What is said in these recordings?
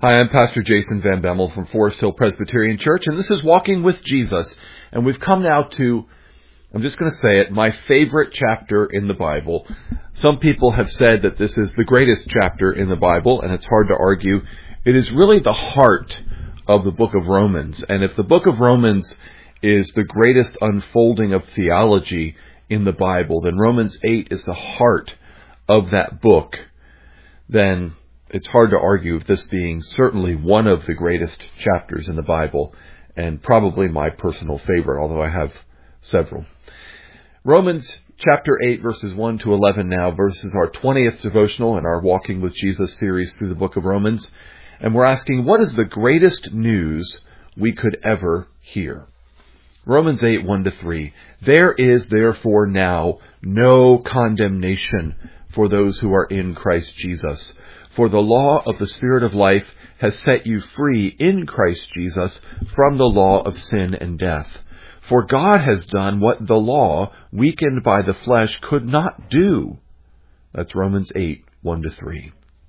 Hi, I'm Pastor Jason Van Bemmel from Forest Hill Presbyterian Church, and this is Walking with Jesus. And we've come now to, I'm just going to say it, my favorite chapter in the Bible. Some people have said that this is the greatest chapter in the Bible, and it's hard to argue. It is really the heart of the book of Romans. And if the book of Romans is the greatest unfolding of theology in the Bible, then Romans 8 is the heart of that book. Then it's hard to argue of this being certainly one of the greatest chapters in the Bible, and probably my personal favorite, although I have several. Romans chapter 8, verses 1 to 11 now, verses our 20th devotional in our Walking with Jesus series through the book of Romans. And we're asking, what is the greatest news we could ever hear? Romans 8, 1 to 3. There is therefore now no condemnation for those who are in Christ Jesus. For the law of the Spirit of life has set you free in Christ Jesus from the law of sin and death. For God has done what the law, weakened by the flesh, could not do. That's Romans 8, 1 to 3.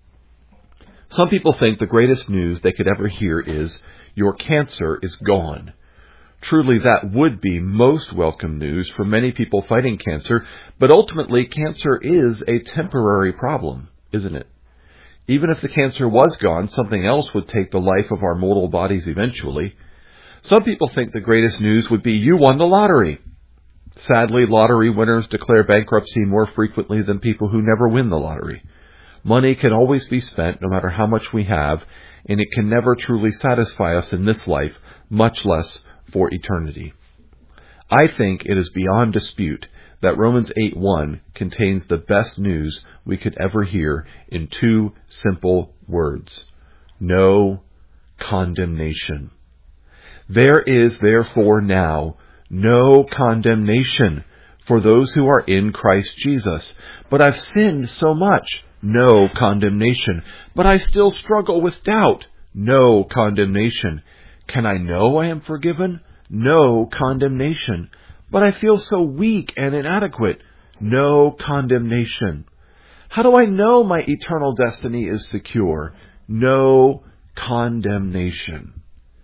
Some people think the greatest news they could ever hear is, your cancer is gone. Truly, that would be most welcome news for many people fighting cancer, but ultimately cancer is a temporary problem, isn't it? Even if the cancer was gone, something else would take the life of our mortal bodies eventually. Some people think the greatest news would be you won the lottery. Sadly, lottery winners declare bankruptcy more frequently than people who never win the lottery. Money can always be spent, no matter how much we have, and it can never truly satisfy us in this life, much less for eternity. I think it is beyond dispute that Romans 8:1 contains the best news we could ever hear in two simple words. No condemnation. There is therefore now no condemnation for those who are in Christ Jesus. But I've sinned so much. No condemnation. But I still struggle with doubt. No condemnation. Can I know I am forgiven? No condemnation. But I feel so weak and inadequate. No condemnation. How do I know my eternal destiny is secure? No condemnation.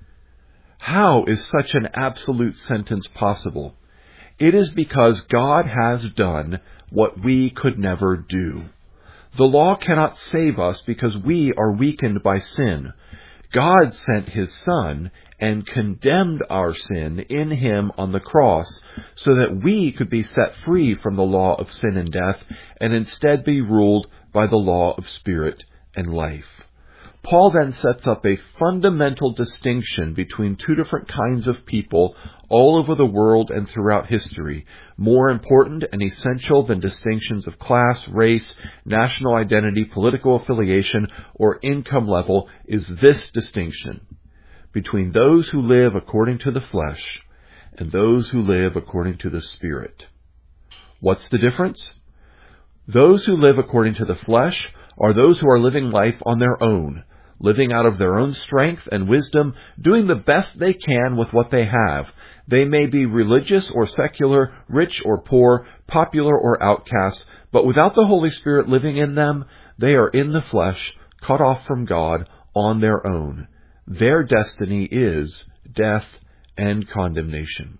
How is such an absolute sentence possible? It is because God has done what we could never do. The law cannot save us because we are weakened by sin. God sent His Son and condemned our sin in Him on the cross so that we could be set free from the law of sin and death and instead be ruled by the law of spirit and life. Paul then sets up a fundamental distinction between two different kinds of people all over the world and throughout history. More important and essential than distinctions of class, race, national identity, political affiliation, or income level is this distinction between those who live according to the flesh and those who live according to the Spirit. What's the difference? Those who live according to the flesh are those who are living life on their own, living out of their own strength and wisdom, doing the best they can with what they have. They may be religious or secular, rich or poor, popular or outcast, but without the Holy Spirit living in them, they are in the flesh, cut off from God, on their own. Their destiny is death and condemnation.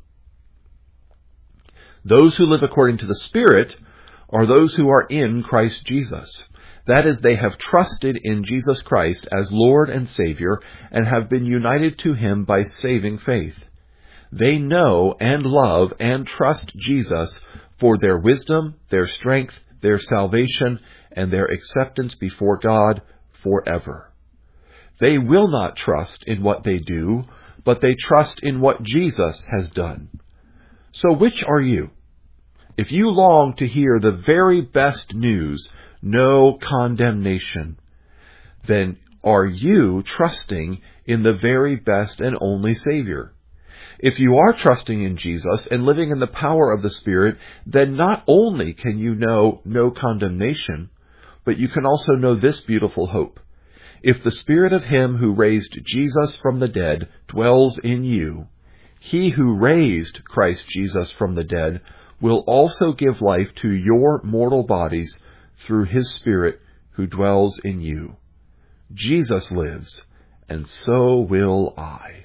Those who live according to the Spirit are those who are in Christ Jesus. That is, they have trusted in Jesus Christ as Lord and Savior and have been united to Him by saving faith. They know and love and trust Jesus for their wisdom, their strength, their salvation, and their acceptance before God forever. They will not trust in what they do, but they trust in what Jesus has done. So which are you? If you long to hear the very best news, no condemnation, then are you trusting in the very best and only Savior? If you are trusting in Jesus and living in the power of the Spirit, then not only can you know no condemnation, but you can also know this beautiful hope. If the Spirit of Him who raised Jesus from the dead dwells in you, He who raised Christ Jesus from the dead will also give life to your mortal bodies through His Spirit who dwells in you. Jesus lives, and so will I.